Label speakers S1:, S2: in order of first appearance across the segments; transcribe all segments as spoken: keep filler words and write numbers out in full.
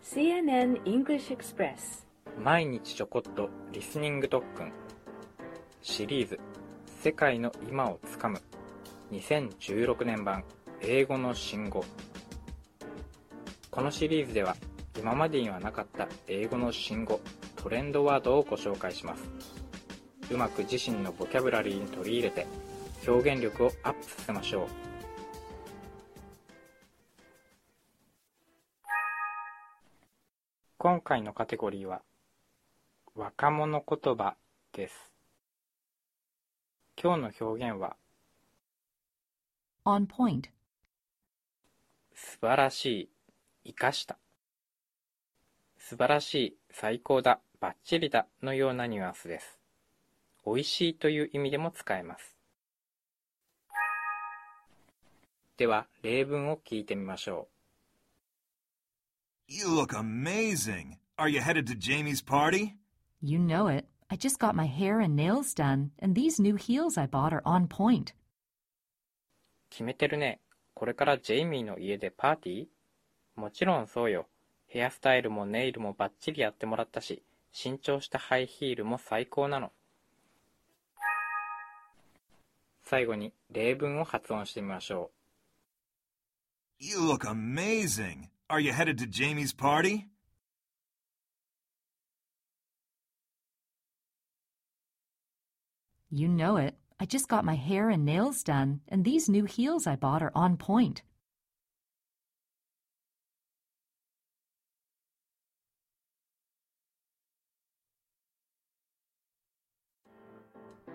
S1: シーエヌエヌ English Express
S2: 毎日ちょこっとリスニング特訓シリーズ世界の今をつかむにせんじゅうろくねん版英語の新語。このシリーズでは今までにはなかった英語の新語トレンドワードをご紹介します。うまく自身のボキャブラリーに取り入れて表現力をアップさせましょう。今回のカテゴリーは若者言葉です。今日の表現は
S3: on point
S2: 素晴らしい、生かした。素晴らしい、最高だ、バッチリだのようなニュアンスです。美味しいという意味でも使えます。では例文を聞いてみましょう。
S4: You look amazing. Are you headed to Jamie's party?
S3: You know it. I just got my hair and nails done, and these new heels I bought are on point.
S2: 決めてるね。これからジェイミーの家でパーティー？もちろんそうよ。ヘアスタイルもネイルもバッチリやってもらったし、新調したハイヒールも最高なの。最後に例文を発音してみましょ
S4: う。You look amazing. Are you headed to Jamie's party?
S3: You know it. I just got my hair and nails done, and these new heels I bought are on point.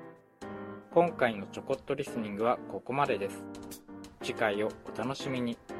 S2: 今回のちょこっとリスニングはここまでです。次回をお楽しみに。